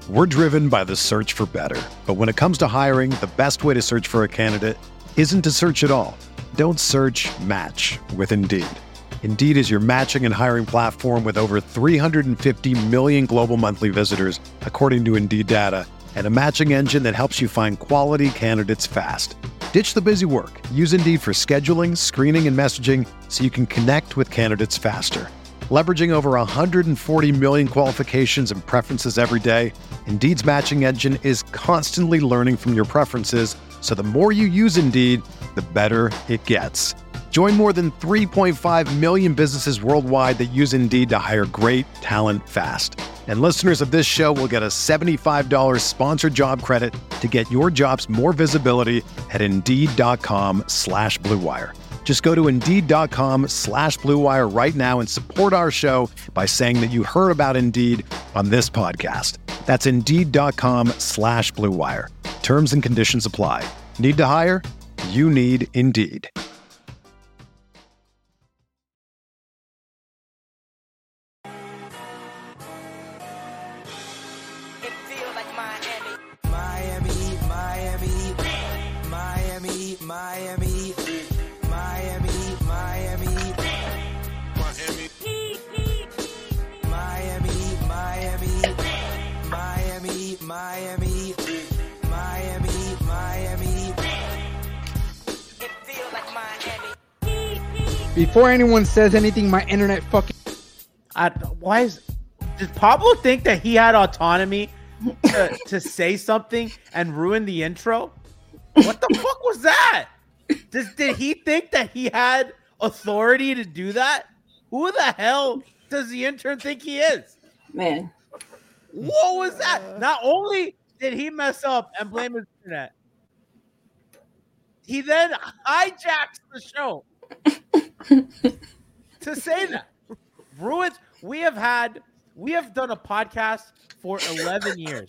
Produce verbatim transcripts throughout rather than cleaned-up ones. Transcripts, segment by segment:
We're driven by the search for better. But when it comes to hiring, the best way to search for a candidate isn't to search at all. Don't search, match with Indeed. Indeed is your matching and hiring platform with over three hundred fifty million global monthly visitors, according to Indeed data, and a matching engine that helps you find quality candidates fast. Ditch the busy work. Use Indeed for scheduling, screening, and messaging so you can connect with candidates faster. Leveraging over one hundred forty million qualifications and preferences every day, Indeed's matching engine is constantly learning from your preferences, so the more you use Indeed, the better it gets. Join more than three point five million businesses worldwide that use Indeed to hire great talent fast. And listeners of this show will get a seventy-five dollars sponsored job credit to get your jobs more visibility at Indeed.com slash Blue Wire. Just go to Indeed.com slash Blue Wire right now and support our show by saying that you heard about Indeed on this podcast. That's Indeed.com slash Blue Wire. Terms and conditions apply. Need to hire? You need Indeed. Miami, Miami, Miami. It feels like Miami. Before anyone says anything, my internet fucking. I, why is did Pablo think that he had autonomy to, to say something and ruin the intro? What the fuck was that? Does, did he think that he had authority to do that? Who the hell does the intern think he is? Man. What was that? Not only did he mess up and blame his internet, he then hijacks the show to say that. Ruins. We have had, we have done a podcast for eleven years.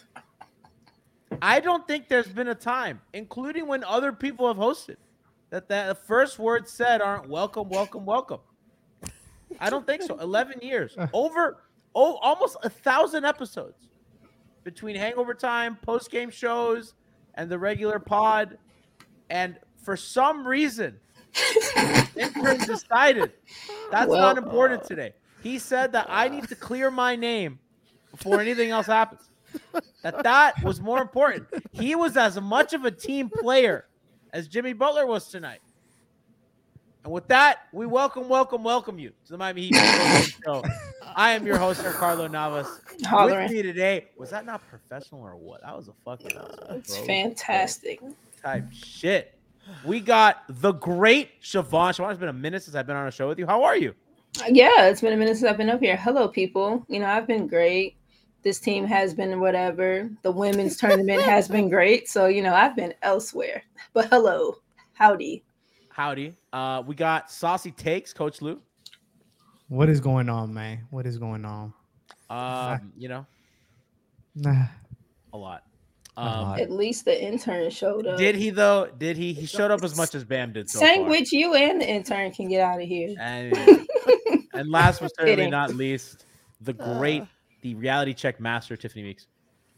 I don't think there's been a time, including when other people have hosted, that the first words said aren't welcome, welcome, welcome. I don't think so. eleven years. Over oh, almost a thousand episodes between Hangover Time, post-game shows, and the regular pod. And for some reason, intern decided that's well, not important today. He said that I need to clear my name before anything else happens. That that was more important. He was as much of a team player as Jimmy Butler was tonight. And with that, we welcome, welcome, welcome you to the Miami Heat show. I am your host, Carlo Navas. Hollering. With me today, was that not professional or what? That was a fucking It's fantastic. type shit. We got the great Siobhan. Siobhan, it's been a minute since I've been on a show with you. How are you? Yeah, it's been a minute since I've been up here. Hello, people. You know, I've been great. This team has been whatever. The women's tournament has been great. So, you know, I've been elsewhere. But hello. Howdy. Howdy. Uh, we got Saucy Takes, Coach Lou. What is going on, man? What is going on? Um, you know, Nah. a lot. A Um, lot. At least the intern showed up. did he though? Did he? He showed up as much as Bam did. So Sandwich, you and the intern can get out of here. far. And, and last but certainly Kidding. not least, the great, the reality check master, Tiffany Meeks.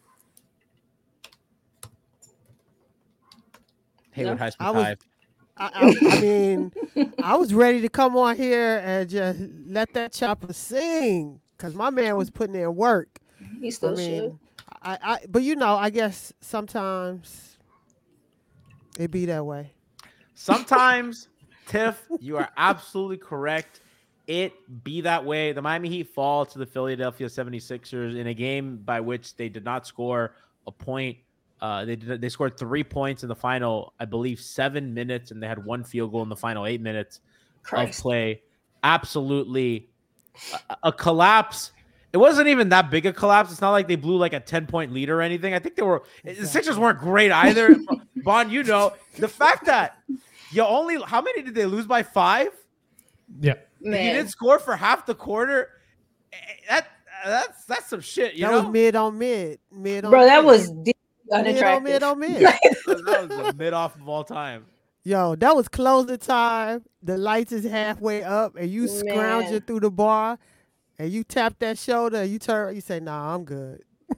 Hayward No. High School I was- Hive. I, I, I mean, I was ready to come on here and just let that chopper sing because my man was putting in work. He I still should. mean, I, I, but you know, I guess sometimes it be that way. Sometimes, Tiff, you are absolutely correct. It be that way. The Miami Heat fall to the Philadelphia seventy-sixers in a game by which they did not score a point. Uh, they did, they scored three points in the final, I believe, seven minutes, and they had one field goal in the final eight minutes Christ. of play. Absolutely a, a collapse. It wasn't even that big a collapse. It's not like they blew like a ten-point lead or anything. I think they were – the Sixers weren't great either. Bond, you know. The fact that you only – how many did they lose by? Five? Yeah. Man. You didn't score for half the quarter. eh, That That's that's some shit, you that know? was mid on mid. Mid on Bro, that mid. was deep mid on unattractive. mid on mid. That was the mid-off of all time. Yo, that was closing time. The lights is halfway up, and you Man. scrounging through the bar, and you tap that shoulder, and you turn, you say, "Nah, I'm good."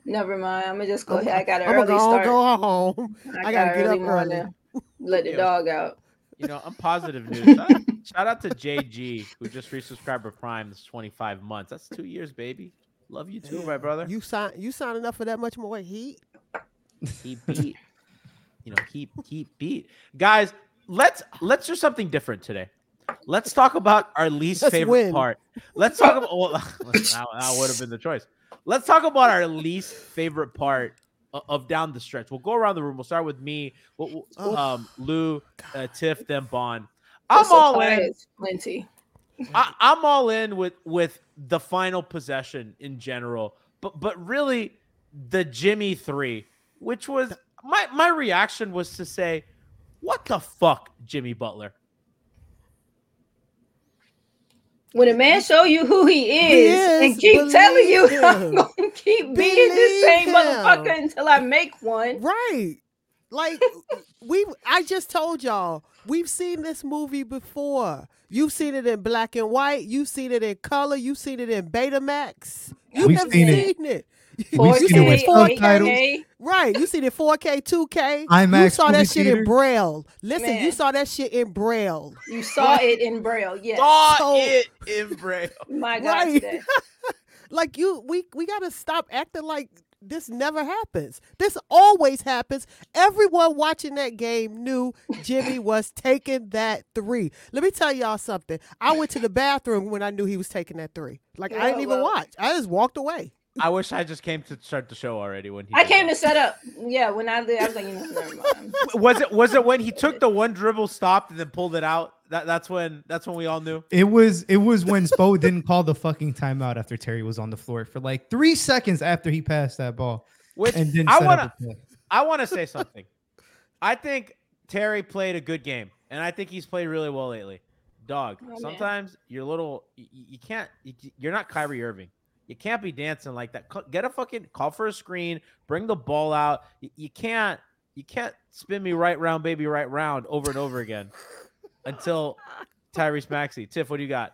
Never mind. I'm gonna just go I'm, ahead. I got an I'm early gonna go, start. go home. I, I got gotta get early up early. morning. Let the Yeah. dog out. You know, I'm positive news. Shout, shout out to J G who just resubscribed Prime. This twenty-five months. That's two years, baby. Love you too, my brother. You sign you signing up for that much more heat? He beat. You know, he he beat. Guys, let's let's do something different today. Let's talk about our least Let's favorite win. part. Let's talk about. Well, that, that would have been the choice. Let's talk about our least favorite part of, of down the stretch. We'll go around the room. We'll start with me. We'll, we'll- Oh. um, Lou, uh, Tiff, then Bond. I'm The all supply in. is plenty. I, I'm all in with with the final possession in general, but but really the Jimmy three, which was my my reaction was to say, what the fuck, Jimmy Butler? When a man show you who he is, He is, and keep telling you, believe I'm him. gonna keep being this Believe same him. motherfucker until I make one. Right. Like we I just told y'all, we've seen this movie before. You've seen it in black and white, you've seen it in color, you've seen it in Betamax. You've We've never seen seen it. it. We've seen it with four K, subtitles. eight K. Right. You seen it four K, two K. You IMAX saw movie that shit theater. in Braille. Listen, Man. you saw that shit in Braille. You saw it in Braille, yes. Saw So- it in Braille. My God, Right. today. Like you we we gotta stop acting like this never happens. This always happens. Everyone watching that game knew Jimmy was taking that three. Let me tell y'all something. I went to the bathroom when I knew he was taking that three. Like I Yeah, didn't even well- watch. I just walked away. I wish I just came to start the show already when he. I did came that. to set up. Yeah, when I did, I was like, you know, never mind. Was it was it when he took the one dribble, stopped, and then pulled it out? That that's when that's when we all knew. It was it was when Spo didn't call the fucking timeout after Terry was on the floor for like three seconds after he passed that ball Which and didn't I set wanna up a play. I want to say something. I think Terry played a good game, and I think he's played really well lately. Dog, Oh, man. sometimes you're little. You, you can't. You, you're not Kyrie Irving. You can't be dancing like that. C- Get a fucking call for a screen. Bring the ball out. You, you can't. You can't spin me right round, baby, right round over and over again until Tyrese Maxey. Tiff, what do you got?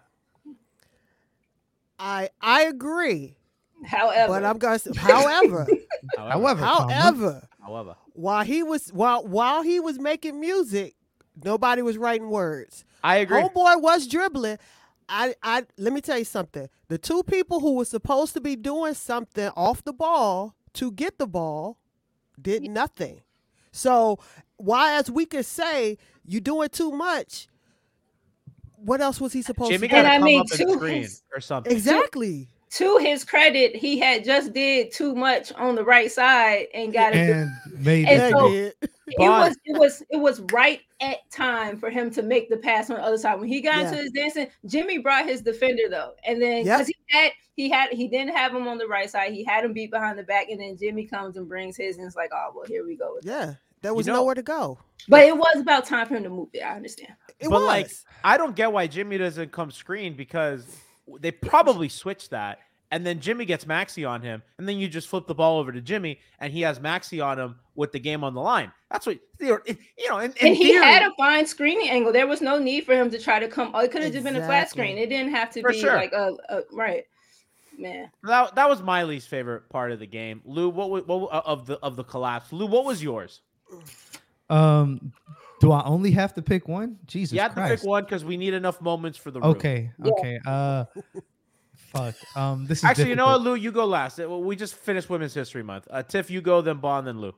I I agree. However, But I'm gonna say, however, However, comma, however, however, while he was while while he was making music, nobody was writing words. I agree. Homeboy was dribbling. I, I let me tell you something. The two people who were supposed to be doing something off the ball to get the ball did nothing. So why, as we could say, you doing too much, what else was he supposed Jimmy to got do? to And I come mean, up and to screen his- or something. Exactly. to his credit, he had just did too much on the right side and got it. and made And it. Yeah, so- he did. It Bond. was it was it was right at time for him to make the pass on the other side. When he got Yeah. into his dancing, Jimmy brought his defender though, and then Yep. because he had he had he didn't have him on the right side, he had him beat behind the back, and then Jimmy comes and brings his, and it's like, oh well, here we go. With that. Yeah, there was know- nowhere to go. But it was about time for him to move it. I understand. It but was. like, I don't get why Jimmy doesn't come screen because they probably switched that, and then Jimmy gets Maxey on him, and then you just flip the ball over to Jimmy, and he has Maxey on him with the game on the line. That's what you know. In, in And he theory, had a fine screening angle. There was no need for him to try to come. Oh, it could have just been a flat Exactly. screen. It didn't have to For be sure. like a, a right, man. that, that was my least favorite part of the game. Lou, what, wa- what wa- of the of the collapse? Lou, what was yours? Um, do I only have to pick one? Jesus You have to Christ. pick one because we need enough moments for the room. Okay, Yeah. okay. Uh, fuck. Um, this is Actually, you know what, difficult. Lou? You go last. Uh, We just finished Women's History Month. Uh, Tiff, you go, then Bond, then Lou.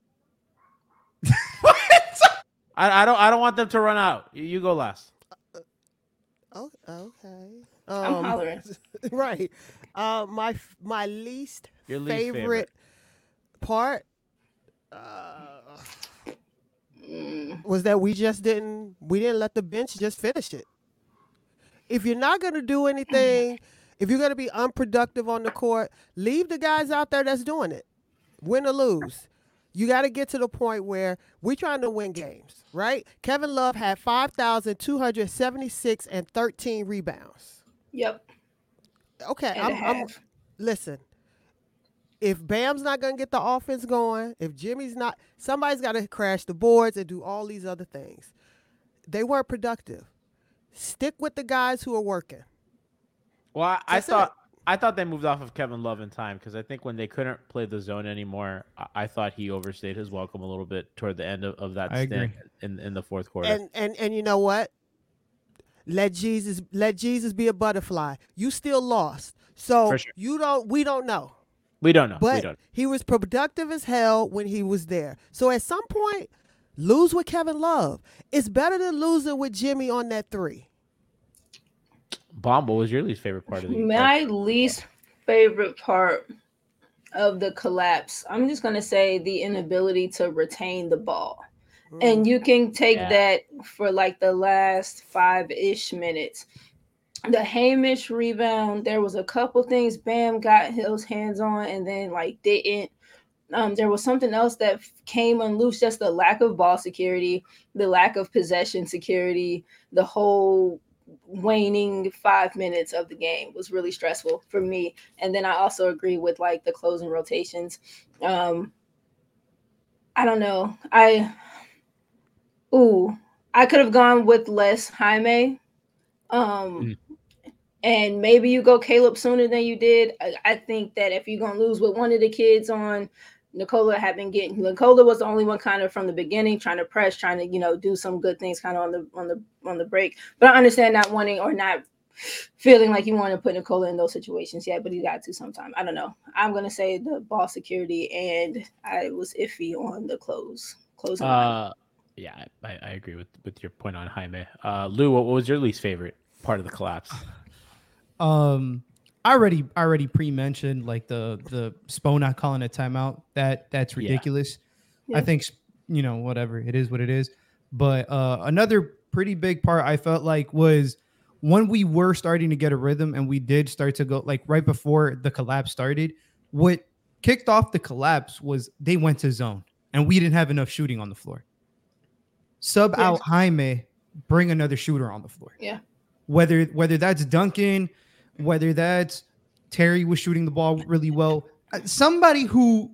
I, I don't. I don't want them to run out. You, you go last. Oh, okay. I'm Um, hollering. right. Uh, my f- my least, Your least favorite, favorite. part uh, Mm. was that we just didn't we didn't let the bench just finish it. If you're not gonna do anything, if you're gonna be unproductive on the court, leave the guys out there that's doing it. Win or lose. You got to get to the point where we're trying to win games, right? Kevin Love had five thousand two hundred seventy-six and thirteen rebounds. Yep. Okay, And a I'm, I'm half. listen. If Bam's not gonna get the offense going, if Jimmy's not, somebody's got to crash the boards and do all these other things. They weren't productive. Stick with the guys who are working. Well, I, I That's thought I thought they moved off of Kevin Love in time because I think when they couldn't play the zone anymore, I, I thought he overstayed his welcome a little bit toward the end of, of that I stint agree. in in the fourth quarter. And and and you know what? Let Jesus let Jesus be a butterfly. You still lost, so For sure. you don't. We don't know, we don't know. we but don't. he was productive as hell when he was there. So at some point, lose with Kevin Love. It's better than losing with Jimmy on that three. Bomb, what was your least favorite part of the My least favorite part of the collapse, I'm just going to say the inability to retain the ball. And you can take Yeah. that for like the last five-ish minutes. The Hamish rebound, there was a couple things Bam got his hands on and then like didn't. Um, there was something else that came unloosed, just the lack of ball security, the lack of possession security, the whole waning five minutes of the game was really stressful for me. And then I also agree with like the closing rotations. Um, I don't know. I ooh, I could have gone with less Jaime. Um, Mm. and maybe you go Caleb sooner than you did. I, I think that if you're gonna lose with one of the kids on, Nicola had been getting Nicola was the only one kind of from the beginning trying to press, trying to, you know, do some good things kind of on the on the on the break. But I understand not wanting or not feeling like you want to put Nicola in those situations yet, but you got to sometime. I don't know. I'm gonna say the ball security, and I was iffy on the close closing. line. Uh, yeah, I, I agree with, with your point on Jaime. Uh, Lou, what, what was your least favorite part of the collapse? Um, I already I already pre-mentioned like the the Spo not calling a timeout. That that's Yeah. ridiculous. Yeah. I think you know whatever it is, what it is. But uh, another pretty big part I felt like was when we were starting to get a rhythm and we did start to go like right before the collapse started. What kicked off the collapse was they went to zone and we didn't have enough shooting on the floor. Sub Yeah. out Jaime, bring another shooter on the floor. Yeah. Whether whether that's Duncan, whether that's Terry was shooting the ball really well, uh, somebody who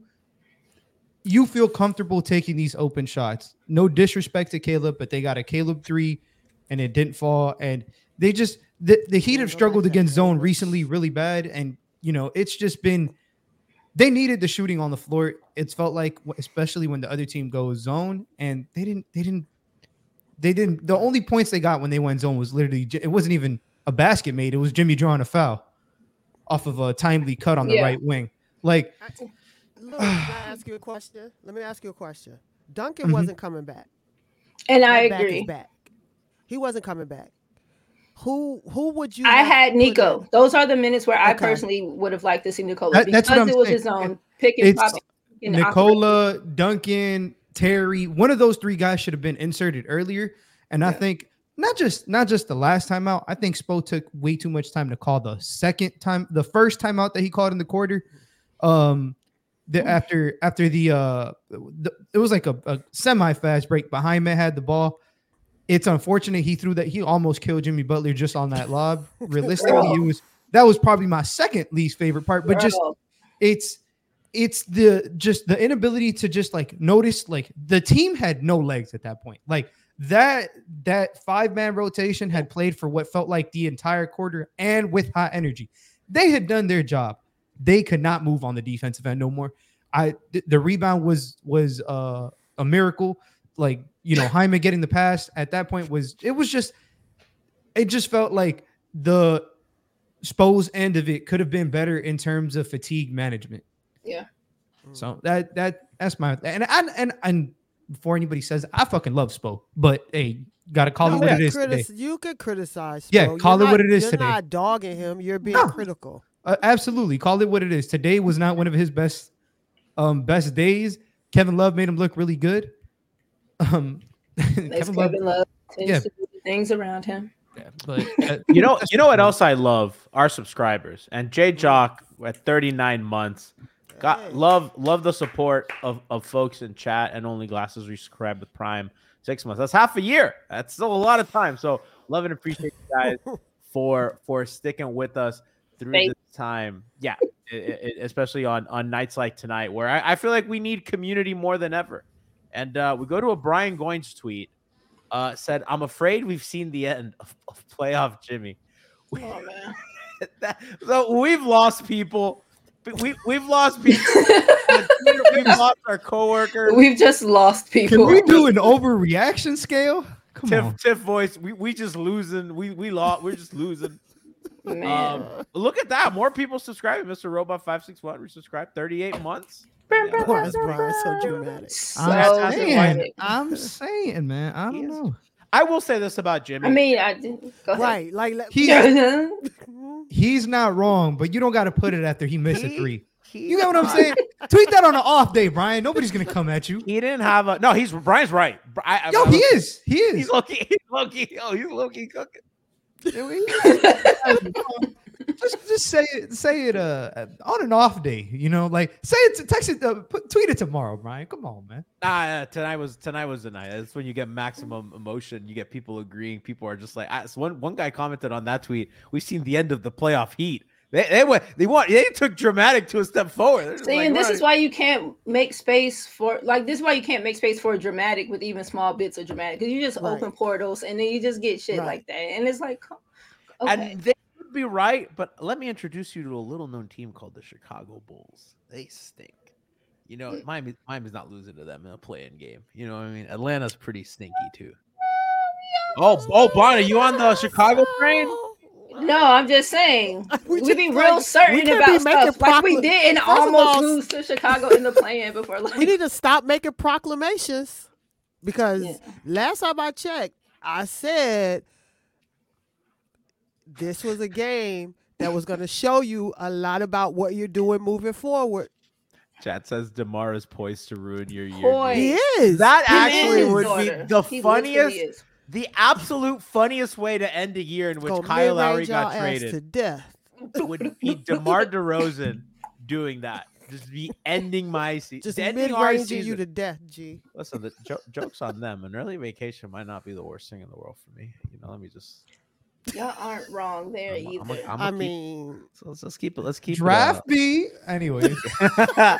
you feel comfortable taking these open shots. No disrespect to Caleb, but they got a Caleb three and it didn't fall. And they just the, the Heat have struggled against zone recently really bad. And you know, it's just been they needed the shooting on the floor. It's felt like, especially when the other team goes zone, and they didn't they didn't they didn't the only points they got when they went zone was literally it wasn't even a basket made. It was Jimmy drawing a foul off of a timely cut on the Yeah. right wing. Like, Look, can I ask you a question? Let me ask you a question. Duncan Mhm. wasn't coming back. And I That back is agree. back. He wasn't coming back. Who who would you? I have had put Nico. in? Those are the minutes where I Okay. personally would have liked to see Nicola That- because that's what I'm it was saying. his own pick and It's pop. and operate. Nicola, Duncan, Terry, one of those three guys should have been inserted earlier. And I Yeah. think not just not just the last time out. I think Spo took way too much time to call the second time, the first time out that he called in the quarter. Um, the after after the uh, the, it was like a, a semi-fast break. Behind me had the ball. It's unfortunate he threw that. He almost killed Jimmy Butler just on that lob. Realistically, it was that was probably my second least favorite part. But just Bro. it's it's the just the inability to just like notice like the team had no legs at that point. Like that that five-man rotation had played for what felt like the entire quarter and with high energy. They had done their job. They could not move on the defensive end no more. I th- the rebound was was uh, a miracle. Like, you know, Hyman getting the pass at that point was it was just it just felt like the Spo's end of it could have been better in terms of fatigue management. Yeah. So that that that's my and and and, and before anybody says I fucking love Spo, but hey, gotta call No, it what you it is critis- today. You could criticize. Yeah, Spo. call You're it what not- it is you're today. not dogging him. You're being No. critical. Uh, absolutely, call it what it is. Today was not one of his best um best days. Kevin Love made him look really good. Um, That's Kevin Love, Kevin Love tends yeah. to do the things around him. yeah, but uh, You know, you know what else I love? Our subscribers and Jay Jock at thirty-nine months. Got Hey. love love the support of, of folks in chat and Only Glasses Resubscribe with Prime six months. That's half a year. That's still a lot of time. So love and appreciate you guys for for sticking with us through Thank- this time. Yeah, i- i- especially on on nights like tonight, where I, I feel like we need community more than ever. And uh, we go to a Brian Goins tweet. Uh, said, "I'm afraid we've seen the end of, of playoff Jimmy." Oh man. that, so we've lost people. We we've lost people. We've lost our coworkers. We've just lost Can people. we do an overreaction scale? Come Tiff, on. Tiff voice. We we just losing. We we lost. We're just losing. Man. Um, look at that. More people subscribing. Mister Robot five six one. We subscribed thirty-eight months. Why is Brian so dramatic? So I'm saying, dramatic. I'm saying, man. I He don't is. know. I will say this about Jimmy. I mean, I didn't. Go ahead. Right, like let- He Yeah. he's not wrong, but you don't got to put it after he missed a He- three. he- You get what I'm saying? Tweet that on an off day, Brian. Nobody's gonna come at you. He didn't have a. No, he's Brian's right. I, I- Yo, I- he is. He is. He's lucky. He's lucky. Oh, he's lucky cooking. just just say it say it uh on an off day, you know, like say it, text it, uh, put, tweet it tomorrow, Brian. Come on, man. Nah, uh, tonight was tonight was the night. That's when you get maximum emotion. You get people agreeing. People are just like, I, so one one guy commented on that tweet. We've seen the end of the playoff heat. They they went they want they took dramatic to a step forward. They're just See, like, and this "Right." is why you can't make space for like this is why you can't make space for dramatic with even small bits of dramatic because you just Right. open portals and then you just get shit Right. like that and it's like okay. And they would be right, but let me introduce you to a little known team called the Chicago Bulls. They stink. You know, Miami Miami's not losing to them in a play-in game. You know what I mean? Atlanta's pretty stinky too. Oh, oh, Bonnie, you on the Chicago train? No, I'm just saying We we, just be like- real we certain can't about be making stuff like we procla- did and First of almost all, lose to Chicago in the play-in before. Like, we need to stop making proclamations because Yeah. last time I checked, I said this was a game that was going to show you a lot about what you're doing moving forward. Chat says DeMar is poised to ruin your year. Boy. He dude. is. That him and actually his would daughter. be the He literally funniest, is. the absolute funniest way to end a year in which Gonna Kyle Lowry mid-range y'all got ass traded. to death. Would be DeMar DeRozan doing that. Just be ending my season. Just ending our mid-ranging season. you to death, G. Listen, the jo- joke's on them. An early vacation might not be the worst thing in the world for me. You know, let me just. Y'all aren't wrong there I'm, either. I'm, I'm, I'm I keep, mean, so let's, let's keep it. Let's keep Draft it. B. Anyways, Uh,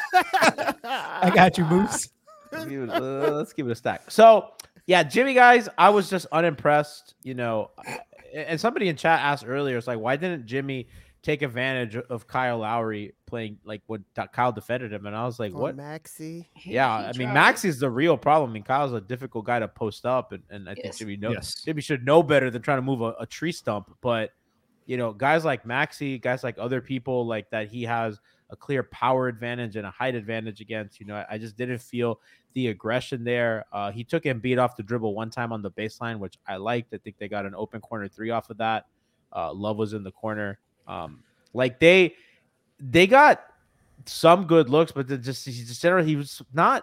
I got you, Moose. let's, keep it uh, let's keep it a stack. So yeah, Jimmy, guys, I was just unimpressed. You know, and somebody in chat asked earlier, it's like, why didn't Jimmy take advantage of Kyle Lowry playing like when Kyle defended him? And I was like, or what? Maxi. He- Yeah, he I mean, tried. Maxi's the real problem. I mean, Kyle's a difficult guy to post up, and, and I think Yes. Jimmy knows. Yes. Jimmy should know better than trying to move a, a tree stump. But you know, guys like Maxi, guys like other people like that, he has a clear power advantage and a height advantage against. You know, I, I just didn't feel the aggression there. Uh, he took Embiid off the dribble one time on the baseline, which I liked. I think they got an open corner three off of that. Uh, Love was in the corner. Um, like they they got some good looks, but the- just he just generally he was not.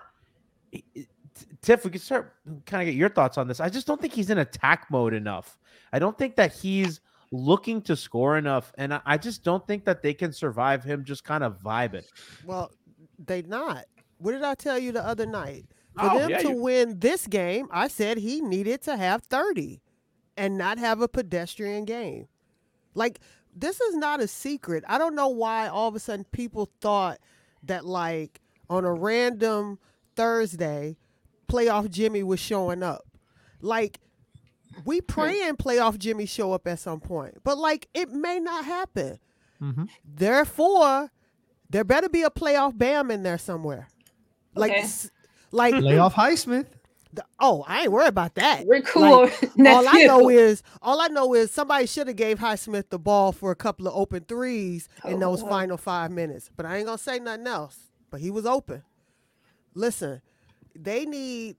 Tiff, we can start kind of get your thoughts on this. I just don't think he's in attack mode enough. I don't think that he's looking to score enough, and I, I just don't think that they can survive him just kind of vibing. Well, they not. What did I tell you the other night? For Oh, them yeah, to you- win this game, I said he needed to have thirty and not have a pedestrian game. Like, this is not a secret. I don't know why all of a sudden people thought that, like, on a random Thursday, playoff Jimmy was showing up. Like, we praying playoff Jimmy show up at some point, but like it may not happen. Mhm. Therefore, there better be a playoff Bam in there somewhere. Like, Okay. s- like Lay off Highsmith. the- oh, I ain't worried about that. We're cool. Like, all I nephew. know is all I know is somebody should have gave Highsmith the ball for a couple of open threes in those Oh. final five minutes. But I ain't gonna say nothing else. But he was open. Listen, they need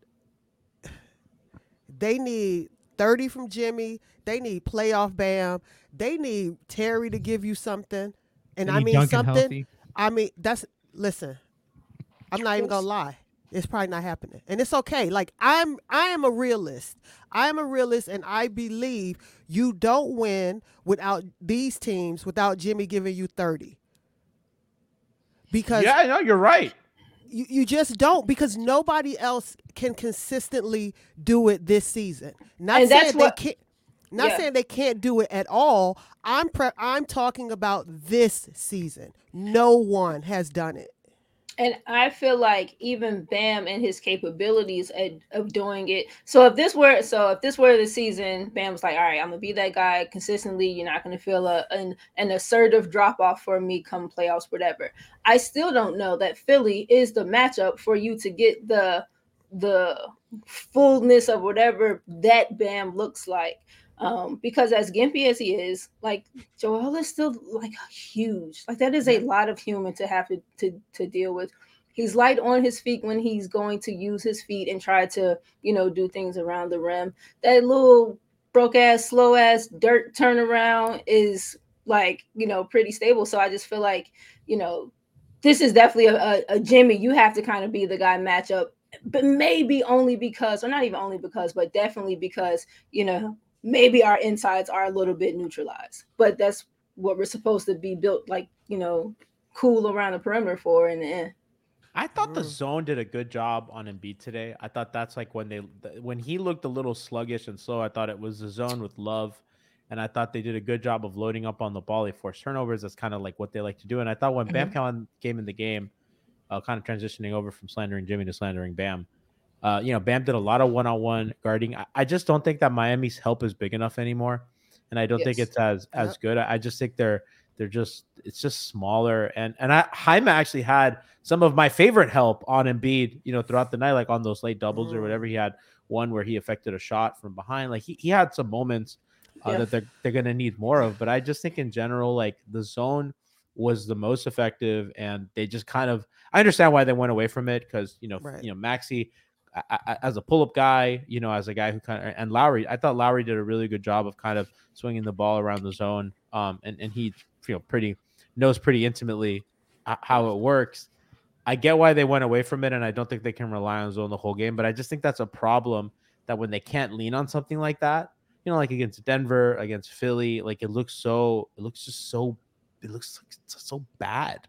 they need thirty from Jimmy. They need playoff Bam. They need Terry to give you something. And They I need mean Duncan something. healthy. I mean, that's listen. I'm not even gonna lie. It's probably not happening. And it's okay. Like I'm I am a realist. I am a realist and I believe you don't win without these teams without Jimmy giving you thirty. Because Yeah, I know you're right. you, you just don't because nobody else can consistently do it this season. Not And saying that's they what- can't not Yeah. saying they can't do it at all. I'm pre- I'm talking about this season. No one has done it. And I feel like even Bam and his capabilities at, of doing it. So if this were so if this were the season, Bam's like, all right, I'm gonna be that guy consistently. You're not gonna feel a an, an assertive drop off for me come playoffs, whatever. I still don't know that Philly is the matchup for you to get the the fullness of whatever that Bam looks like. Um, because as gimpy as he is, like Joel is still like huge. Like that is a lot of human to have to, to to deal with. He's light on his feet when he's going to use his feet and try to, you know, do things around the rim. That little broke ass, slow ass dirt turnaround is like, you know, pretty stable. So I just feel like, you know, this is definitely a, a, a Jimmy. You have to kind of be the guy matchup, but maybe only because, or not even only because, but definitely because, you know, maybe our insides are a little bit neutralized, but that's what we're supposed to be built like, you know, cool around the perimeter for in the end. I thought the zone did a good job on Embiid today. I thought that's like when they when he looked a little sluggish and slow, I thought it was the zone with Love. And I thought they did a good job of loading up on the ball. They forced turnovers. That's kind of like what they like to do. And I thought when Bam mm-hmm. came in the game, uh, kind of transitioning over from slandering Jimmy to slandering Bam, Uh, you know, Bam did a lot of one-on-one guarding. I, I just don't think that Miami's help is big enough anymore, and I don't yes. think it's as as yep. good. I, I just think they're they're just it's just smaller. And and I Jaime actually had some of my favorite help on Embiid, you know, throughout the night, like on those late doubles mm. or whatever. He had one where he affected a shot from behind. Like he he had some moments uh, yeah. that they're they're gonna need more of. But I just think in general, like the zone was the most effective, and they just kind of I understand why they went away from it because you know right. you know Maxey. I, I, as a pull-up guy, you know, as a guy who kind of and Lowry, I thought Lowry did a really good job of kind of swinging the ball around the zone, um, and and he, you know, pretty knows pretty intimately how it works. I get why they went away from it, and I don't think they can rely on zone the whole game. But I just think that's a problem that when they can't lean on something like that, you know, like against Denver, against Philly, like it looks so, it looks just so, it looks so bad.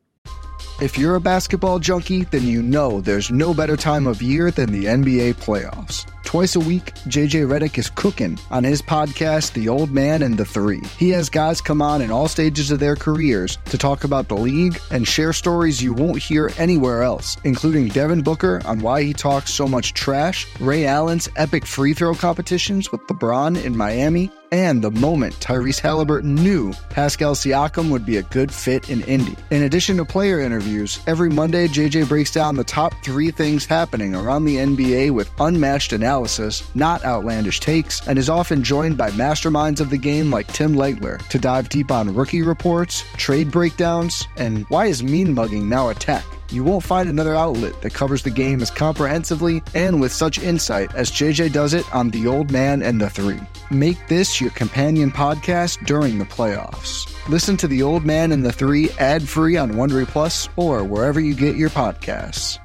If you're a basketball junkie, then you know there's no better time of year than the N B A playoffs. Twice a week, J J Redick is cooking on his podcast, The Old Man and the Three. He has guys come on in all stages of their careers to talk about the league and share stories you won't hear anywhere else, including Devin Booker on why he talks so much trash, Ray Allen's epic free throw competitions with LeBron in Miami, and the moment Tyrese Halliburton knew Pascal Siakam would be a good fit in Indy. In addition to player interviews, every Monday J J breaks down the top three things happening around the N B A with unmatched analysis, not outlandish takes, and is often joined by masterminds of the game like Tim Legler to dive deep on rookie reports, trade breakdowns, and why is mean mugging now a tech? You won't find another outlet that covers the game as comprehensively and with such insight as J J does it on The Old Man and the Three. Make this your companion podcast during the playoffs. Listen to The Old Man and the Three ad-free on Wondery Plus or wherever you get your podcasts.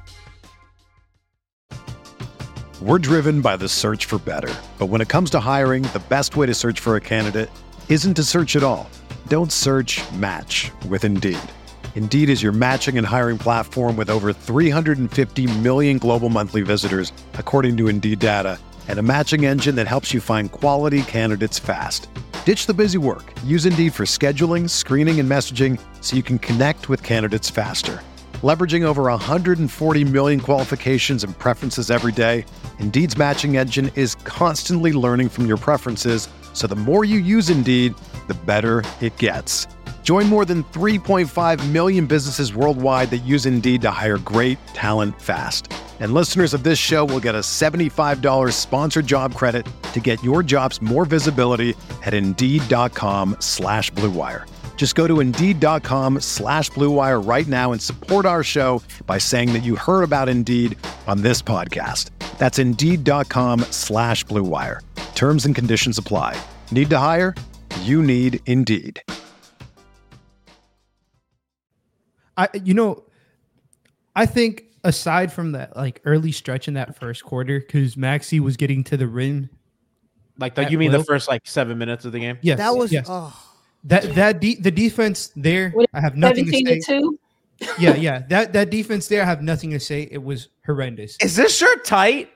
We're driven by the search for better. But when it comes to hiring, the best way to search for a candidate isn't to search at all. Don't search, match with Indeed. Indeed is your matching and hiring platform with over three hundred fifty million global monthly visitors, according to Indeed data, and a matching engine that helps you find quality candidates fast. Ditch the busy work. Use Indeed for scheduling, screening, and messaging so you can connect with candidates faster. Leveraging over one hundred forty million qualifications and preferences every day, Indeed's matching engine is constantly learning from your preferences, so the more you use Indeed, the better it gets. Join more than three point five million businesses worldwide that use Indeed to hire great talent fast. And listeners of this show will get a seventy-five dollars sponsored job credit to get your jobs more visibility at Indeed.com slash Blue Wire. Just go to Indeed.com slash Blue Wire right now and support our show by saying that you heard about Indeed on this podcast. That's Indeed.com slash Blue Wire. Terms and conditions apply. Need to hire? You need Indeed. I, you know, I think aside from that, like early stretch in that first quarter, because Maxey was getting to the rim. Like, like you mean will. the first like seven minutes of the game? Yes. That was yes. Oh. that that de- the defense there. What, I have nothing to say. Two? Yeah, yeah. That that defense there, I have nothing to say. It was horrendous. Is this shirt tight?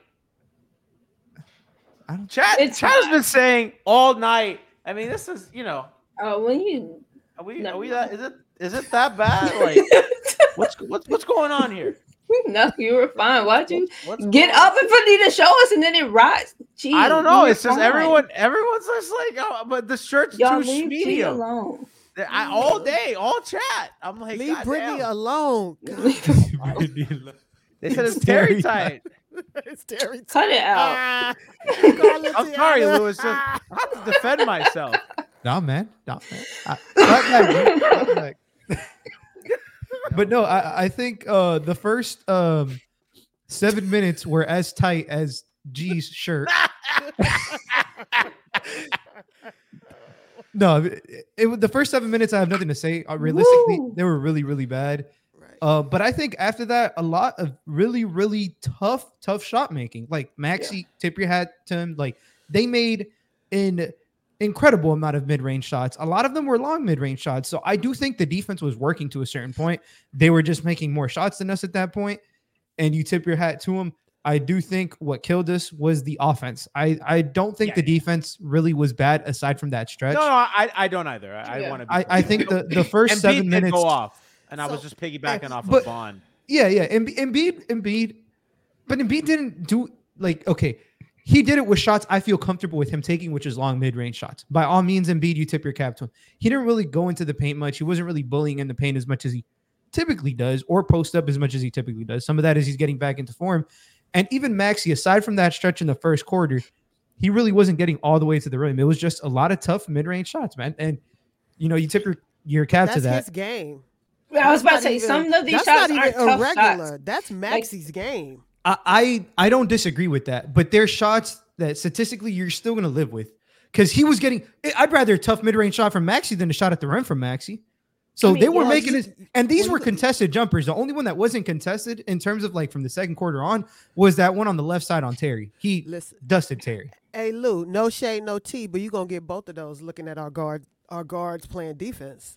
I don't. Chad, Chad has been saying all night. I mean, this is you know. Oh, when you Are we? no. Are we that? Is it? Is it that bad? Like, What's what's what's going on here? No, you were fine. Why'd you What's get going up on? and for need to show us and then it rise? Gee, I don't know. you're It's just fine. everyone. Everyone's just like, oh, but the shirt's Y'all too leave G medium. alone. I, all day, all chat. I'm like, Leave God Brittany damn. alone. Leave him alone. They said it's, It's Terry Terry tight. It's Terry. Cut it out. Ah, you call it I'm sorry, Tiana. Lewis. Just, I have to defend myself. Nah, man. Nah, man. I, right back, dude. Right back. But no, I, I think uh, the first um, seven minutes were as tight as G's shirt. No, it, it was the first seven minutes. I have nothing to say. Uh, realistically, Woo. they were really, really bad. Right. Uh, but I think after that, a lot of really, really tough, tough shot making. Like Maxi, tip your hat to him. Like they made an incredible amount of mid-range shots. A lot of them were long mid-range shots. So I do think the defense was working to a certain point. They were just making more shots than us at that point. And you tip your hat to them. I do think what killed us was the offense. I, I don't think Yeah, the defense really was bad aside from that stretch. No, no, I, I don't either. I, I Yeah. want to. I, I think the, the first Embiid seven did minutes go off, and I So- was just piggybacking off but- of Vaughn. Yeah, yeah. Embi- Embiid, Embiid, but Embiid didn't do like okay. He did it with shots I feel comfortable with him taking, which is long mid-range shots. By all means, Embiid, you tip your cap to him. He didn't really go into the paint much. He wasn't really bullying in the paint as much as he typically does, or post up as much as he typically does. Some of that is he's getting back into form. And even Maxi, aside from that stretch in the first quarter, he really wasn't getting all the way to the rim. It was just a lot of tough mid-range shots, man. And you know, you tip your your cap That's to that. his game. I was about to That's say not even- some of these that's shots not aren't even tough irregular. shots. That's Maxi's game. I, I I don't disagree with that, but there's shots that statistically you're still gonna live with because he was getting. I'd rather a tough mid-range shot from Maxi than a shot at the rim from Maxi. So I mean, they were yeah, making you- it, and these when were you- contested jumpers. The only one that wasn't contested in terms of like from the second quarter on was that one on the left side on Terry. He Listen, dusted Terry. hey Lou, no shade, no tea, but you gonna get both of those looking at our guard, our guards playing defense.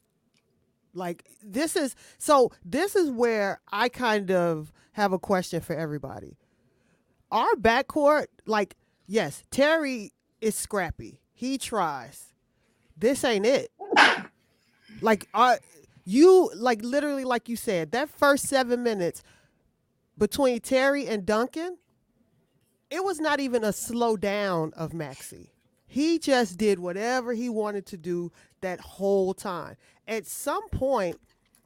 Like this is so. This is where I kind of have a question for everybody. Our backcourt, like, yes, Terry is scrappy. He tries. This ain't it. Like, uh, you, like, literally, like you said, that first seven minutes between Terry and Duncan, it was not even a slow down of Maxi. He just did whatever he wanted to do that whole time. At some point,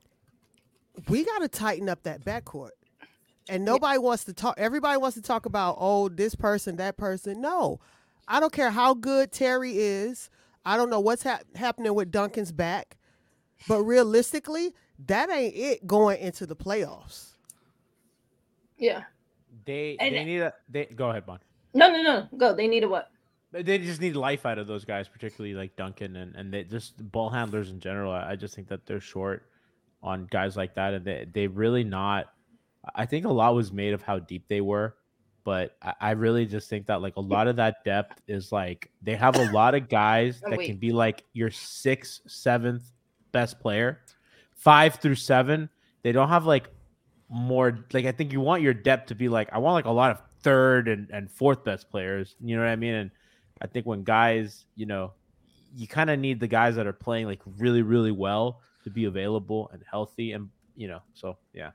we got to tighten up that backcourt. And nobody wants to talk. Everybody wants to talk about, oh, this person, that person. No, I don't care how good Terry is. I don't know what's hap- happening with Duncan's back. But realistically, that ain't it going into the playoffs. Yeah. They And- they need a. They go ahead, Vaughn. No, no, no. Go. They need a what? They just need life out of those guys, particularly like Duncan and and they just ball handlers in general. I, I just think that they're short on guys like that, and they they really not. I think a lot was made of how deep they were, but I, I really just think that like a lot of that depth is like they have a lot of guys Oh, that wait. can be like your sixth, seventh best player, five through seven. They don't have like more like I think you want your depth to be like I want like a lot of third and, and fourth best players. You know what I mean? And I think when guys, you know, you kind of need the guys that are playing like really, really well to be available and healthy, and you know, so yeah.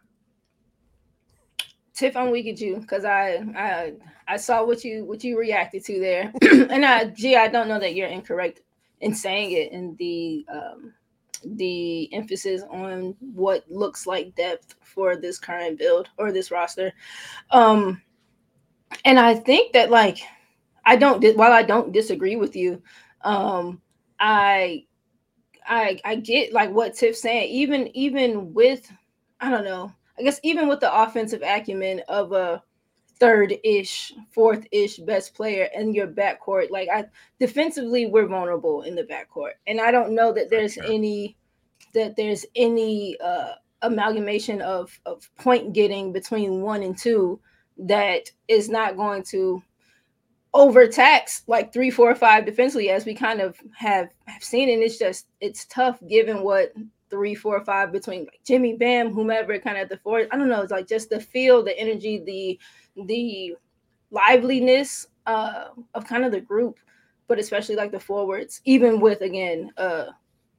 Tiff, I'm weak at you because I, I I saw what you what you reacted to there, and I gee, I don't know that you're incorrect in saying it in the um, the emphasis on what looks like depth for this current build or this roster, um, and I think that like I don't di- while I don't disagree with you, um, I I I get like what Tiff's saying, even even with I don't know. I guess even with the offensive acumen of a third-ish, fourth-ish best player in your backcourt, like I defensively, we're vulnerable in the backcourt, and I don't know that there's any that there's any uh, amalgamation of of point getting between one and two that is not going to overtax like three, four, five defensively, as we kind of have have seen, and it's just it's tough given what. Three, four, five between like Jimmy, Bam, whomever, kind of at the four. I don't know. It's like just the feel, the energy, the the liveliness uh, of kind of the group, but especially like the forwards. Even with again, uh,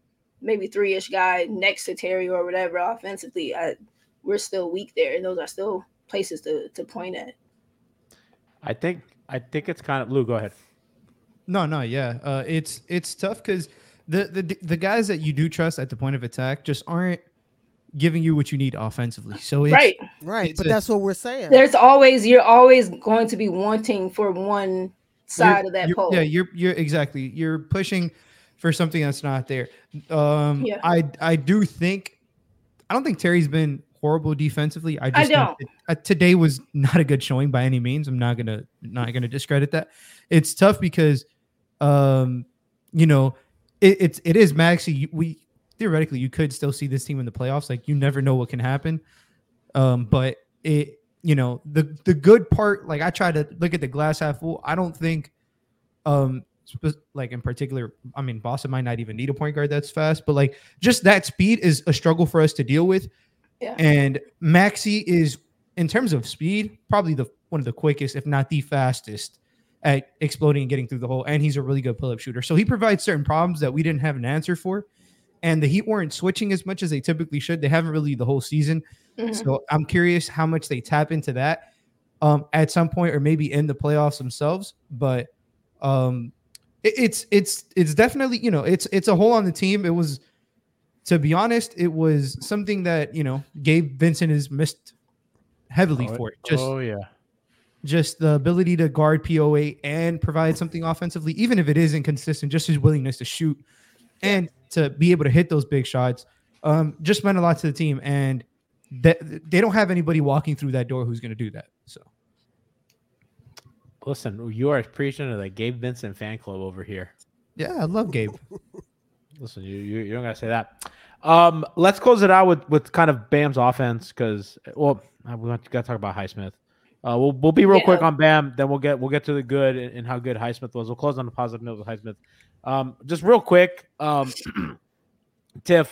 maybe three-ish guy next to Terry or whatever offensively, I, we're still weak there, and those are still places to, to point at. I think I think it's kind of Lou. Go ahead. No, no, yeah. Uh, it's it's tough because the, the the guys that you do trust at the point of attack just aren't giving you what you need offensively. So it's, Right. Right, It's but a- that's what we're saying. There's always you're always going to be wanting for one side you're- of that you're- pole. Yeah, you're you're exactly. You're pushing for something that's not there. Um, Yeah. I I do think I don't think Terry's been horrible defensively. I just I think don't. that, uh, today was not a good showing by any means. I'm not gonna not gonna discredit that. It's tough because, um, you know, it, it's it is Maxi. You- We theoretically you could still see this team in the playoffs. Like you never know what can happen. Um, but it you know the the good part. Like I try to look at the glass half full. I don't think, um, spe- like in particular, I mean Boston might not even need a point guard that's fast, but like just that speed is a struggle for us to deal with. Yeah. And Maxi is, in terms of speed, probably the one of the quickest, if not the fastest, at exploding and getting through the hole. And he's a really good pull-up shooter. So he provides certain problems that we didn't have an answer for. And the Heat weren't switching as much as they typically should. They haven't really the whole season. Mhm. So I'm curious how much they tap into that um, at some point, or maybe in the playoffs themselves. But um, it, it's it's it's definitely, you know, it's it's a hole on the team. It was, to be honest, it was something that, you know, Gabe Vincent has missed heavily Oh, for. Just oh yeah. just the ability to guard P O A and provide something offensively, even if it is inconsistent, just his willingness to shoot and to be able to hit those big shots, um, just meant a lot to the team. And that they don't have anybody walking through that door who's going to do that. So Listen, you are preaching to the Gabe Vincent fan club over here. yeah, I love Gabe. Listen, you you, you don't gotta say that. Um, let's close it out with with kind of Bam's offense because well, we got to talk about Highsmith. Uh, we'll we'll be real Yeah. quick on Bam, then we'll get we'll get to the good and, and how good Highsmith was. We'll close on a positive note with Highsmith. Um, just real quick, um, Tiff,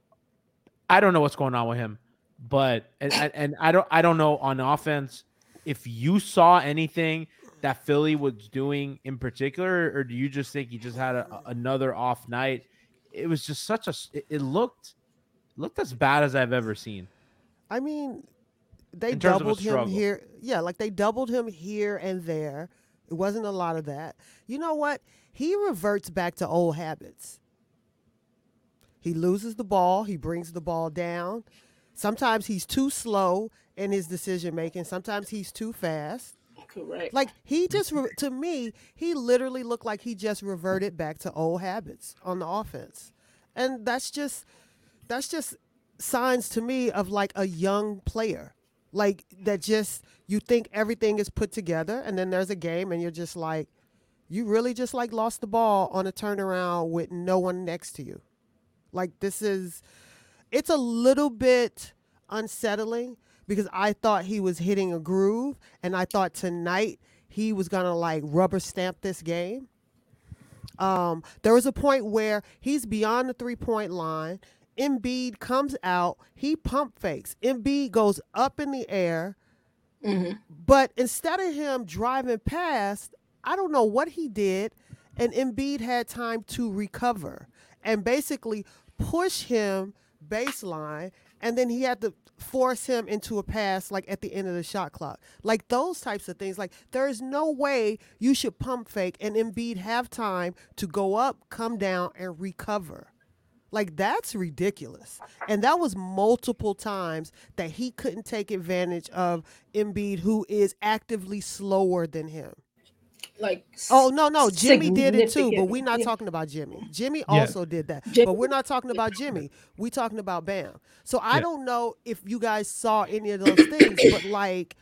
I don't know what's going on with him, but and, and and I don't I don't know on offense if you saw anything that Philly was doing in particular, or do you just think he just had a, another off night? It was just such a it, it looked looked as bad as I've ever seen. I mean, they In terms of a doubled him struggle. here. Yeah, like they doubled him here and there. It wasn't a lot of that. You know what? He reverts back to old habits. He loses the ball. He brings the ball down. Sometimes he's too slow in his decision making. Sometimes he's too fast. Correct. Like he just, re- to me, he literally looked like he just reverted back to old habits on the offense, and that's just, that's just signs to me of like a young player, like that just you think everything is put together, and then there's a game, and you're just like, you really just like lost the ball on a turnaround with no one next to you, like this is, it's a little bit unsettling. Because I thought he was hitting a groove, and I thought tonight he was gonna like rubber stamp this game. Um, there was a point where he's beyond the three point line. Embiid comes out, he pump fakes. Embiid goes up in the air, Mhm. but instead of him driving past, I don't know what he did, and Embiid had time to recover and basically push him baseline, and then he had to force him into a pass like at the end of the shot clock. Like those types of things. Like there is no way you should pump fake and Embiid have time to go up, come down, and recover. Like that's ridiculous. And that was multiple times that he couldn't take advantage of Embiid, who is actively slower than him. Like Oh no, no, Jimmy did it too, but significant- we're not yeah. talking about Jimmy. Jimmy Yeah. also did that, Jim- but we're not talking about Jimmy. We're talking about Bam. So I Yeah. don't know if you guys saw any of those things, but like,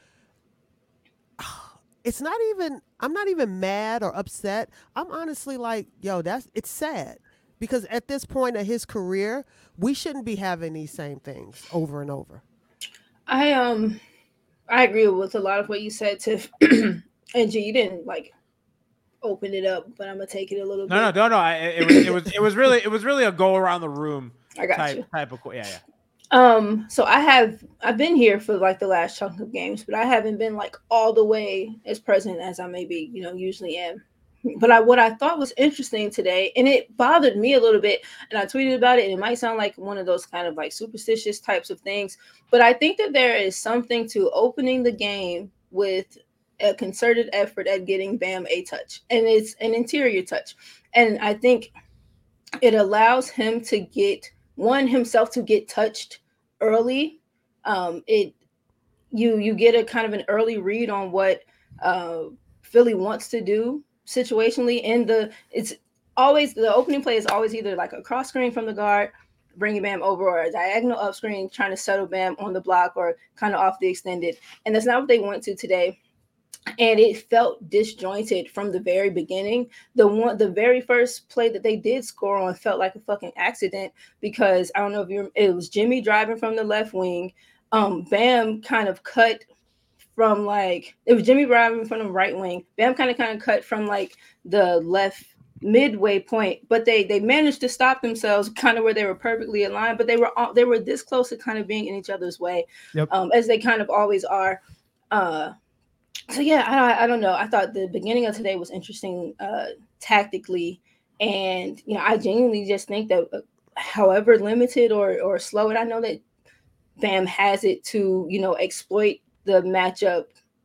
it's not even. I'm not even mad or upset. I'm honestly like, yo, that's it's sad because at this point of his career, we shouldn't be having these same things over and over. I um I agree with a lot of what you said, Tiff. And G, you didn't like open it up, but I'm gonna take it a little No, bit. no, no, no. I, it was it was it was really it was really a go around the room I got type you. type of yeah yeah. Um, so I have I've been here for like the last chunk of games, but I haven't been like all the way as present as I maybe, you know, usually am. But I, what I thought was interesting today, and it bothered me a little bit, and I tweeted about it, and it might sound like one of those kind of like superstitious types of things, but I think that there is something to opening the game with a concerted effort at getting Bam a touch, and it's an interior touch. And I think it allows him to get, one, himself to get touched early. Um, it you you get a kind of an early read on what uh, Philly wants to do situationally. In the it's always the opening play is always either like a cross screen from the guard, bringing Bam over, or a diagonal up screen, trying to settle Bam on the block or kind of off the extended. And that's not what they went to today. And it felt disjointed from the very beginning. The one, the very first play that they did score on felt like a fucking accident, because I don't know if you, it was Jimmy driving from the left wing. Um, Bam kind of cut from like, it was Jimmy driving from the right wing. Bam kind of kind of cut from like the left midway point, but they they managed to stop themselves kind of where they were perfectly aligned, but they were all, they were this close to kind of being in each other's way, Yep. um, as they kind of always are. Uh, So yeah, I, I don't know. I thought the beginning of today was interesting uh, tactically, and you know, I genuinely just think that, uh, however limited or or slow, and I know that Bam has it to, you know, exploit the matchup.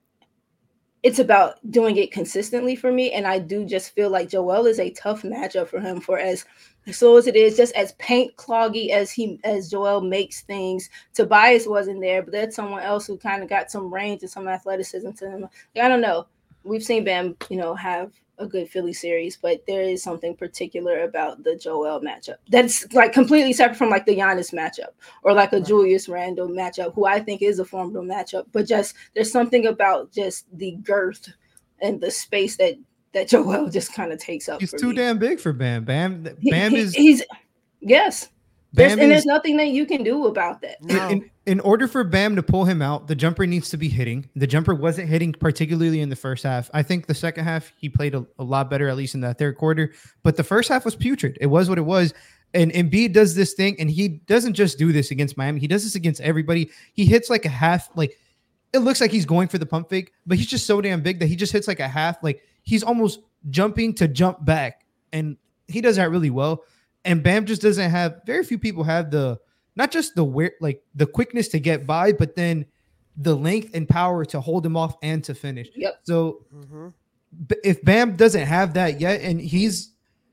It's about doing it consistently for me, and I do just feel like Joel is a tough matchup for him. For as slow as it is, just as paint cloggy as he as Joel makes things. Tobias wasn't there, but that's someone else who kind of got some range and some athleticism to him. Like, I don't know. We've seen Bam, you know, have a good Philly series, but there is something particular about the Joel matchup that's like completely separate from like the Giannis matchup or like a right. Julius Randle matchup, who I think is a formidable matchup. But just there's something about just the girth and the space that that Joel just kind of takes up. He's for too me. damn big for Bam. Bam, Bam he, he, is he's yes. There's, Bam and is, there's nothing that you can do about that. No. in, in order for Bam to pull him out, the jumper needs to be hitting. The jumper wasn't hitting, particularly in the first half. I think the second half he played a, a lot better, at least in that third quarter. But the first half was putrid. It was what it was. And Embiid does this thing, and he doesn't just do this against Miami. He does this against everybody. He hits like a half, like it looks like he's going for the pump fake, but he's just so damn big that he just hits like a half, like he's almost jumping to jump back, and he does that really well. And Bam just doesn't have, very few people have the, not just the where, like the quickness to get by, but then the length and power to hold him off and to finish. Yep. So Mm-hmm. b- if Bam doesn't have that yet, and he's,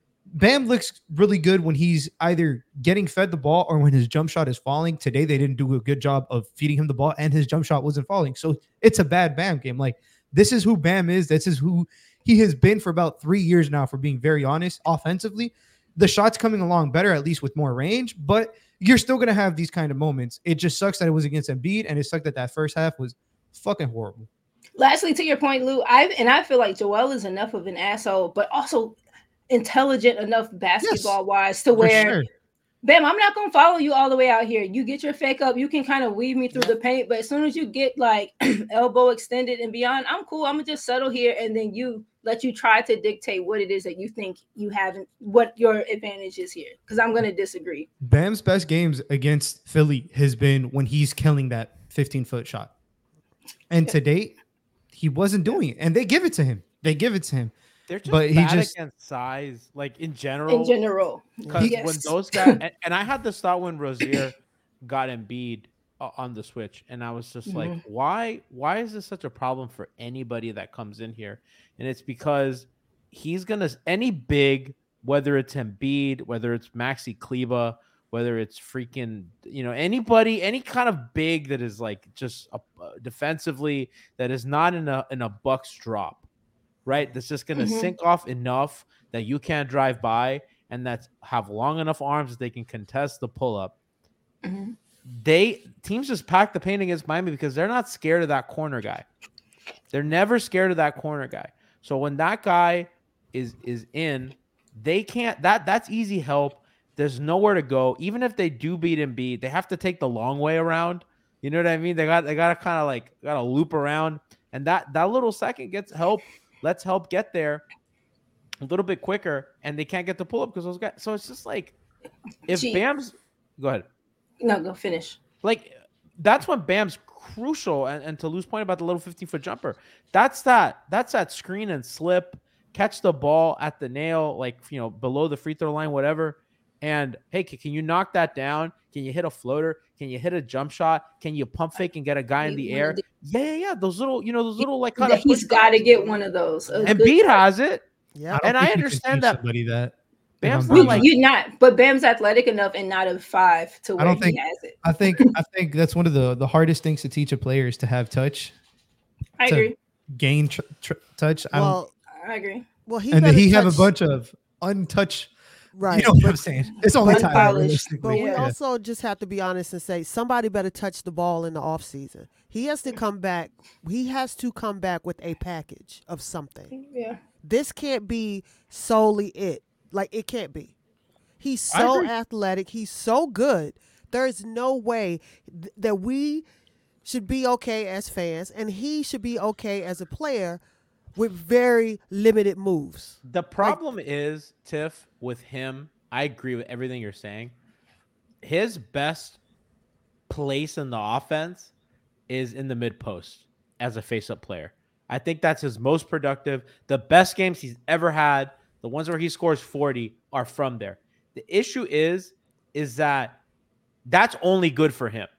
Bam looks really good when he's either getting fed the ball or when his jump shot is falling. Today, they didn't do a good job of feeding him the ball, and his jump shot wasn't falling. So it's a bad Bam game. Like, this is who Bam is. This is who he has been for about three years now, for being very honest. Offensively, the shot's coming along better, at least with more range, but you're still going to have these kind of moments. It just sucks that it was against Embiid, and it sucked that that first half was fucking horrible. Lastly, to your point, Lou, I and I feel like Joel is enough of an asshole, but also intelligent enough basketball wise to For where, sure. Bam, I'm not gonna follow you all the way out here. You get your fake up, you can kind of weave me through the paint, but as soon as you get like elbow extended and beyond, I'm cool. I'm gonna just settle here, and then you let you try to dictate what it is that you think you haven't, what your advantage is here, because I'm gonna disagree. Bam's best games against Philly has been when he's killing that fifteen-foot shot. And Yeah. to date, he wasn't doing it. And they give it to him. They give it to him. They're just But he bad just- against size, like in general. In general, Because Yes. when those guys, and, and I had this thought when Rozier got Embiid uh, on the switch, and I was just like, why? Why is this such a problem for anybody that comes in here? And it's because he's gonna any big, whether it's Embiid, whether it's Maxi Kleba, whether it's freaking, you know, anybody, any kind of big that is like just uh, defensively that is not in a in a Bucks drop, right? That's just gonna Mhm. sink off enough that you can't drive by, and that's have long enough arms that they can contest the pull up. Mhm. They teams just pack the paint against Miami because they're not scared of that corner guy. They're never scared of that corner guy. So when that guy is is in, they can't that that's easy help. There's nowhere to go. Even if they do beat Embiid, they have to take the long way around. You know what I mean? They got they got to kind of like got to loop around, and that that little second gets help. Let's help get there a little bit quicker, and they can't get the pull up because those guys. So it's just like if Gee. Bam's go ahead. No, go finish. Like that's when Bam's crucial, and, and to Lou's point about the little fifteen foot jumper, that's that that's that screen and slip. catch the ball at the nail, like, you know, below the free throw line, whatever. And hey, can you knock that down? Can you hit a floater? Can you hit a jump shot? Can you pump fake and get a guy in the air? Yeah, yeah, yeah. Those little, you know, those little like kind of. He's got to get one of those. And Embiid has it. Yeah, and I understand that. Somebody that. Bam's not You, like, you not, but Bam's athletic enough and not a five to where I don't he think. has it. I think. I think that's one of the the hardest things to teach a player is to have touch. I to agree. Gain tr- tr- touch. I don't, Well, I agree. well, he and then better he have a touch- bunch of untouched. right. You know what I'm saying? It's only Unpolished, Tyler. But Realistically, we Yeah. also just have to be honest and say somebody better touch the ball in the offseason. He has to come back. He has to come back with a package of something. Yeah. This can't be solely it. Like, it can't be. He's I so agree. athletic. He's so good. There is no way th- that we should be okay as fans, and he should be okay as a player with very limited moves. The problem is, Tiff, with him, I agree with everything you're saying. His best place in the offense is in the mid post as a face-up player. I think that's his most productive. The best games he's ever had, the ones where he scores forty, are from there. The issue is, is that that's only good for him.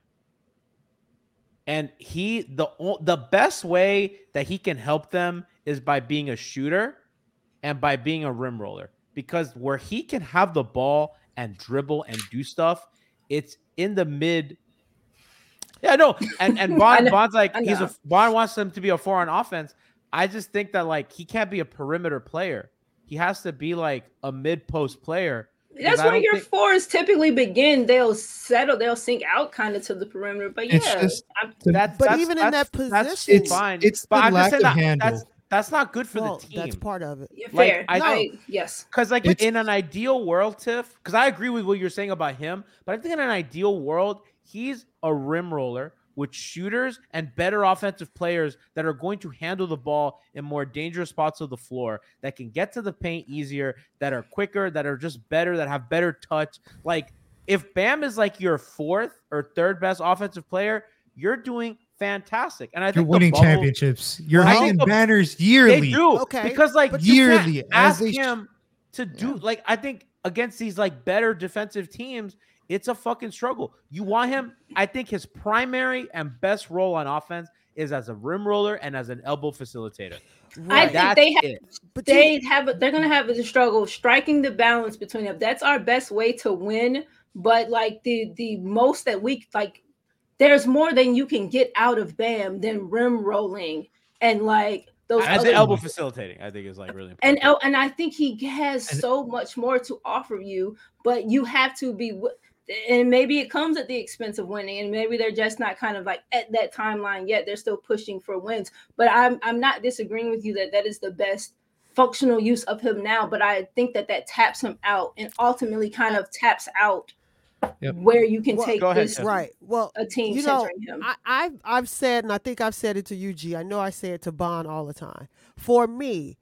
And he, the the best way that he can help them is by being a shooter and by being a rim roller. Because where he can have the ball and dribble and do stuff, it's in the mid. Yeah, no, and and I Bond, know, Bond's like I he's know. a Bond wants him to be a four on offense. I just think that like he can't be a perimeter player. He has to be like a mid post player. because That's I where don't your think- fours typically begin. They'll settle, they'll sink out kind of to the perimeter. But It's yeah, just- I'm, That's, But that's- even in that's- that that's position- It's- fine. it's but the I'm just lack saying of that handle. that's that's not good for Well, the team. that's part of it. yeah, like, fair. I- I, yes. Because like It's- in an ideal world, Tiff, because I agree with what you're saying about him, but I think in an ideal world, he's a rim roller with shooters and better offensive players that are going to handle the ball in more dangerous spots of the floor, that can get to the paint easier, that are quicker, that are just better, that have better touch. Like if Bam is like your fourth or third best offensive player, you're doing fantastic. And I You're think the winning bubble- championships. You're Well, I hanging think the- banners They yearly. do. Okay, Because like but you yearly, can't as ask they sh- him to do like I think against these like better defensive teams, it's a fucking struggle. You want him. I think his primary and best role on offense is as a rim roller and as an elbow facilitator. I think That's they have it. But you- they have a, they're gonna have a struggle striking the balance between them. That's our best way to win. But like the the most that we like, there's more than you can get out of Bam than rim rolling and like those As other, an elbow facilitating, I think is like really important. and el- and I think he has And- so much more to offer you. But you have to be. wi- And maybe it comes at the expense of winning, and maybe they're just not kind of like at that timeline yet. They're still pushing for wins. But I'm I'm not disagreeing with you that that is the best functional use of him now. But I think that that taps him out and ultimately kind of taps out Yep. where you can Well, take go ahead, this Tiff. right. Well, a team you know, centering him. I, I've I've said, and I think I've said it to you, G. I know I say it to Bond all the time. For me,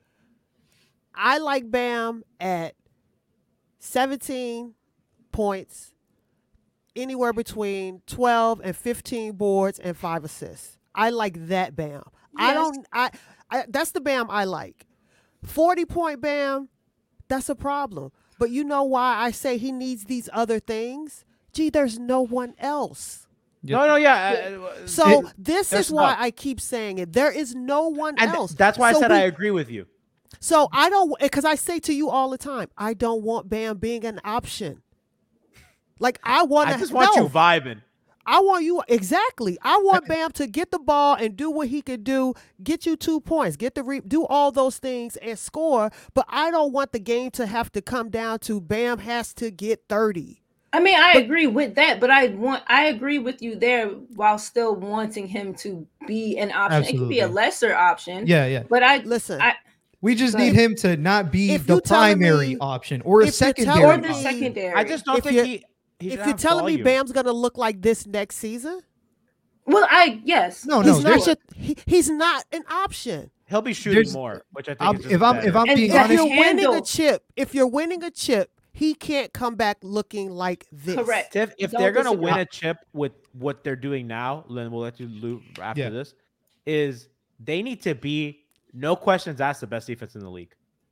I like Bam at seventeen points, anywhere between twelve and fifteen boards and five assists. I like that Bam. I Yes. don't. I, I that's the Bam I like. Forty point Bam, that's a problem. But you know why I say he needs these other things? Gee, there's no one else. no, no, yeah. uh, So It- this there's is why not. I keep saying it. There is no one and else. that's why So I said we- I agree with you. So I don't, because I say to you all the time, I don't want Bam being an option. Like I want I to. just want no, you vibing. I want you exactly. I want Bam to get the ball and do what he could do, get you two points, get the re- do all those things and score. But I don't want the game to have to come down to Bam has to get thirty. I mean, I agree with that, but I want I agree with you there while still wanting him to be an option. It could be a Absolutely. lesser option. Yeah, yeah. But I Listen, I- We just Like, need him to not be if the you telling primary me- option or a if you're secondary telling or the me- option. secondary. I just don't If think you- he. he should if you're have telling me volume. Bam's gonna look like this next season, well, I yes. No, no, he's there's- not. Your, he, he's not an option. he'll be shooting there's- more, which I think I'll- is just if I'm better. if I'm And being If that honest, you're winning a handle- chip, if you're winning a chip, he can't come back looking like this. Correct. Tiff, if Don't they're gonna disagree. win a chip with what they're doing now, then we'll let you loot after Yeah. this. Is they need to be no questions asked the best defense in the league.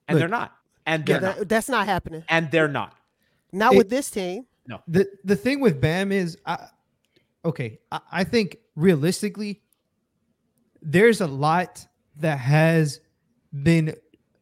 and Look, they're not, and Yeah, they're that, not, that's not happening. and they're not. Not It- with this team. the the thing with Bam is, I, okay, I, I think realistically, there's a lot that has been,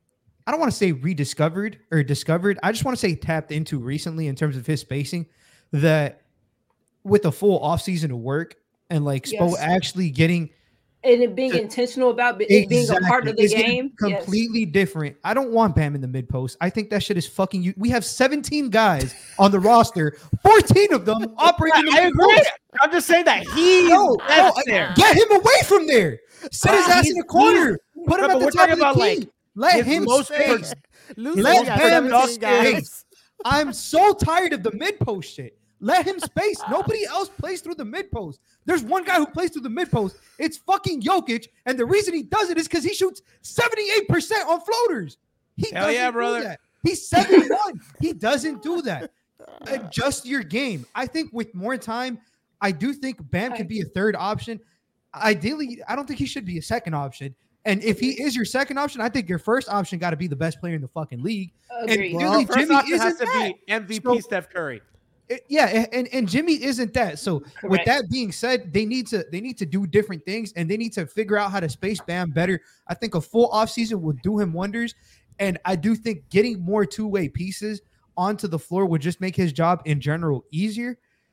I don't want to say rediscovered or discovered. I just want to say tapped into recently in terms of his spacing. That with a full offseason of work and like Spo Yes. actually getting And it being to- intentional about it being a part Exactly. of the It's getting game. Yes. completely different. I don't want Bam in the mid post. I think that shit is fucking you. We have seventeen guys on the roster, fourteen of them operating. in the I mid agree. post. I'm just saying that he's No, no, best I- there. get him away from there. Set his Uh, ass he's- in the corner. Put him No, at but the we're top talking of the about, key. like, Let his him most space. Lucy Let got Bam seventeen guys. space. I'm so tired of the mid post shit. Let him space. Nobody else plays through the mid post. There's one guy who plays through the mid post. It's fucking Jokic, and the reason he does it is because he shoots seventy-eight percent on floaters. He Hell doesn't yeah, do brother. that. He's seventy-one. He doesn't do that. Adjust your game. I think with more time, I do think Bam could be a third option. Ideally, I don't think he should be a second option. And if he is your second option, I think your first option got to be the best player in the fucking league. Agreed. And Well, really, first Jimmy option has isn't to that. be M V P So- Steph Curry. It- yeah, and, and Jimmy isn't that. So with Correct. that being said, they need to they need to do different things and they need to figure out how to space Bam better. I think a full offseason will do him wonders. And I do think getting more two-way pieces onto the floor would just make his job in general easier.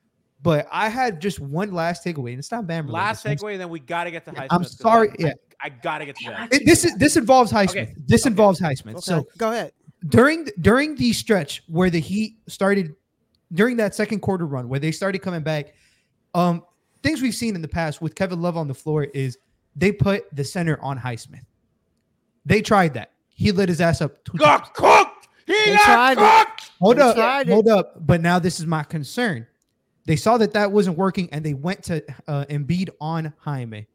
But I had just one last takeaway, and it's not Bam. related. Last I'm- takeaway, and then we got to get to Highsmith. I'm 'cause sorry. I, Yeah, I, I got to get to that. It- this is this involves Highsmith. Okay, This okay. involves Highsmith. Okay, So go ahead. during during the stretch where the Heat started during that second quarter run where they started coming back, um, things we've seen in the past with Kevin Love on the floor is they put the center on Highsmith. They tried that. He lit his ass up. Two times. Got cooked. He They got tried it. cooked. Hold They up, tried it. hold up. But now this is my concern. They saw that that wasn't working, and they went to uh, Embiid on Jaime.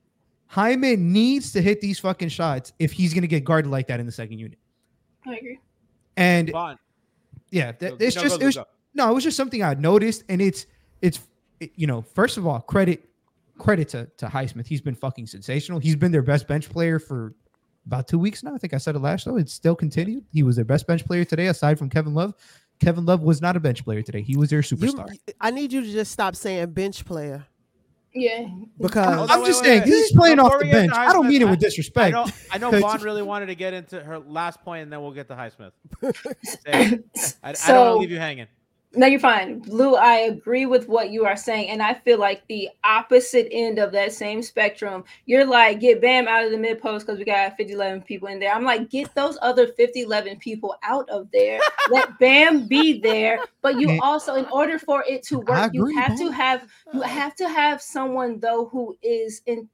Jaime needs to hit these fucking shots if he's going to get guarded like that in the second unit. I agree. And Vaughn. yeah, th- No, it's no, just go, it was, go. no, it was just something I noticed, and it's it's it- you know, first of all, credit credit to to Highsmith. He's been fucking sensational. He's been their best bench player for about two weeks now. I think I said it last show. It's still continued. He was their best bench player today, aside from Kevin Love. Kevin Love was not a bench player today. He was their You, superstar. I need you to just stop saying bench player Yeah. because Hold on, I'm wait, just wait, saying wait. he's playing Before off the we get to bench. I don't Highsmith, mean it with I- I disrespect. know, I know 'Cause- Vaughn really wanted to get into her last point, and then we'll get to Highsmith. Say it. I, I don't want So- to leave you hanging. No, you're fine. Lou, I agree with what you are saying. And I feel like the opposite end of that same spectrum, you're like, get Bam out of the mid post because we got fifty, eleven people in there. I'm like, get those other fifty, eleven people out of there. Let Bam be there. But you Man. also, in order for it to I work, you agree, have to Vaughn. have you have to have someone though who is in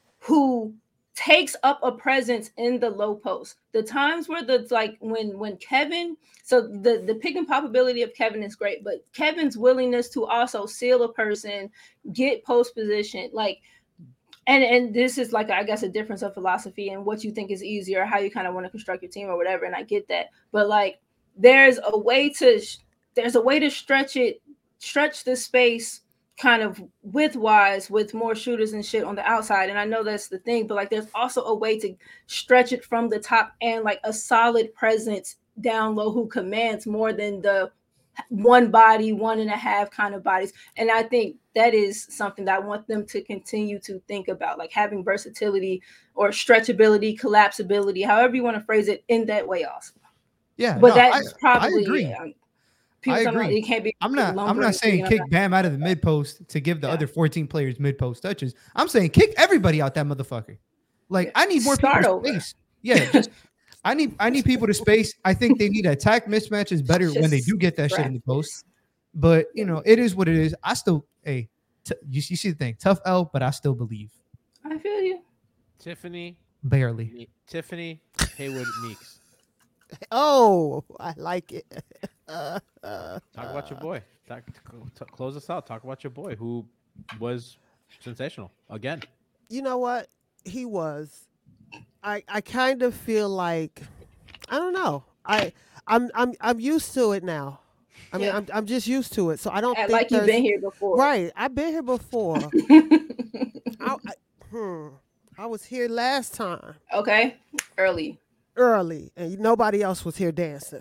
who takes up a presence in the low post. The times where the like when when Kevin, so the the pick and pop ability of Kevin is great, but Kevin's willingness to also seal a person, get post position, like and and this is like I guess a difference of philosophy and what you think is easier, how you kind of want to construct your team or whatever. And I get that, but like there's a way to there's a way to stretch it, stretch the space kind of width-wise with more shooters and shit on the outside. And I know that's the thing, but like there's also a way to stretch it from the top and like a solid presence down low who commands more than the one body, one and a half kind of bodies. And I think that is something that I want them to continue to think about, like having versatility or stretchability, collapsibility, however you want to phrase it in that way also. Yeah, But no, that's I- probably I agree. yeah. People I talking about agree. it can't be I'm not. I'm lumbering not saying thing kick about- Bam out of the mid post to give the Yeah. other fourteen players mid post touches. I'm saying kick everybody out that motherfucker. Like Yeah. I need more Start people over. to space. Yeah, just I need I need people to space. I think they need attack mismatches better when they Just do get that shit in the practice. post. But you know, it is what it is. I still, hey, t- you, you see the thing, tough L, but I still believe I feel you. Tiffany, barely. Me- Tiffany Haywood Meeks. oh, I like it. Uh, uh, Talk about your boy. Talk, t- close us out. Talk about your boy who was sensational again. you know what? He was. I I kind of feel like I don't know. I I'm I'm I'm used to it now. I mean, Yeah. I'm I'm just used to it. So I don't Act think like you've there's- been here before. Right, I've been here before. I, I, hmm, I was here last time. Okay. Early. early, and nobody else was here dancing.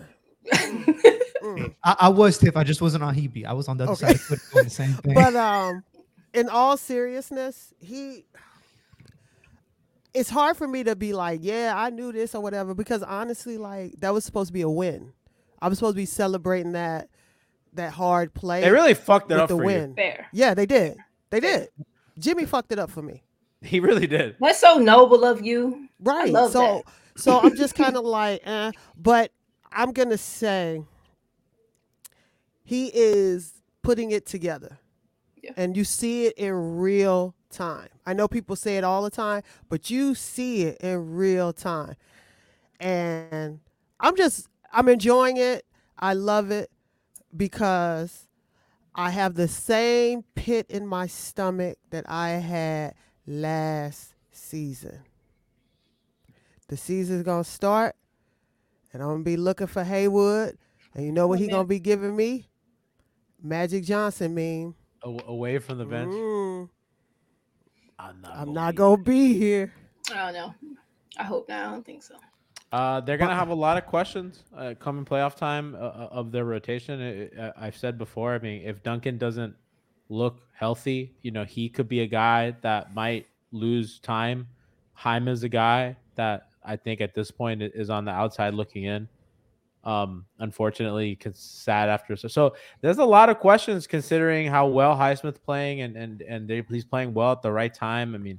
I, I was Tiff. I just wasn't on Hebe. I was on the other Okay. side of Twitter doing the same thing. But um, in all seriousness, he. It's hard for me to be like, yeah, I knew this or whatever, because honestly, like that was supposed to be a win. I was supposed to be celebrating that that hard play. They really fucked it with up the for win. Fair. Yeah, they did. They did. Jimmy fucked it up for me. you. He really did. That's so noble of you. Right. love so so I'm just kind of like, eh. But I'm gonna say he is putting it together. Yeah. And you see it in real time. I know people say it all the time, but you see it in real time. And I'm just I'm enjoying it. I love it because I have the same pit in my stomach that I had last season. The season's gonna start, and I'm gonna be looking for Haywood, and you know what Oh, he man. gonna be giving me? Magic Johnson meme. A- away from the bench. Mm, I'm not. I'm gonna not be- gonna be here. I don't know. I hope not. I don't think so. Uh, they're gonna have a lot of questions uh, coming playoff time uh, uh, of their rotation. I- I- I've said before. I mean, if Duncan doesn't look healthy, you know, he could be a guy that might lose time. Haim is a guy that I think at this point i- is on the outside looking in. Um, unfortunately, it's sad after. So, so there's a lot of questions considering how well Highsmith playing and and and they, he's playing well at the right time. I mean,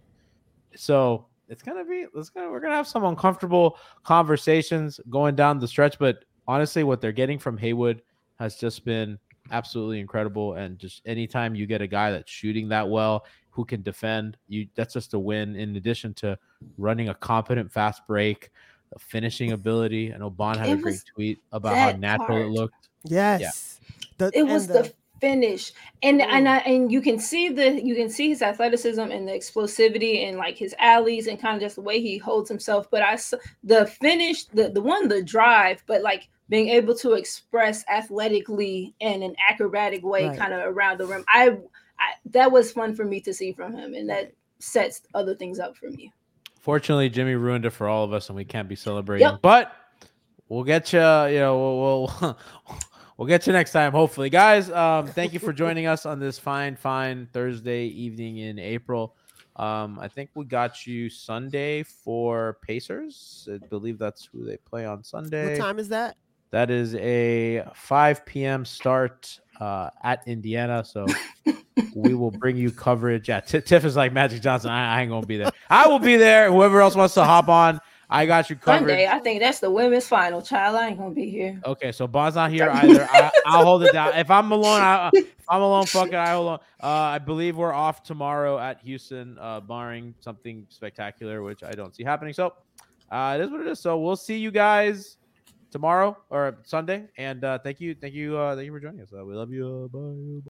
so it's gonna be it's gonna we're gonna have some uncomfortable conversations going down the stretch. But honestly, what they're getting from Haywood has just been absolutely incredible. And just anytime you get a guy that's shooting that well, who can defend, you that's just a win. In addition to running a competent fast break, a finishing ability. I know Bond had It a great was tweet about how that natural part. it looked. Yes. The- It and was the, finish, and and I, and you can see the you can see his athleticism and the explosivity and like his alleys and kind of just the way he holds himself. But I s- the finish, the the one, the drive, but like being able to express athletically in an acrobatic way, Right. kind of around the rim. I, I that was fun for me to see from him, and that sets other things up for me. Fortunately, Jimmy ruined it for all of us, and we can't be celebrating. Yep. But we'll get you. You know, we'll we'll, we'll get you next time, hopefully, guys. Um, thank you for joining us on this fine, fine Thursday evening in April. Um, I think we got you Sunday for Pacers. I believe that's who they play on Sunday. What time is that? That is a five p.m. start uh, at Indiana. So we will bring you coverage. Yeah, T- Tiff is like Magic Johnson. I, I ain't gonna be there. I will be there. Whoever else wants to hop on, I got you covered. Sunday, I think that's the women's final. Child, I ain't gonna be here. Okay, so Bond's not here either. I, I'll hold it down. If I'm alone, I, if I'm alone. Fuck it, I hold on. Uh, I believe we're off tomorrow at Houston, uh, barring something spectacular, which I don't see happening. So uh, it is what it is. So we'll see you guys tomorrow or Sunday. And uh, thank you, thank you, uh, thank you for joining us. Uh, we love you. Uh, bye.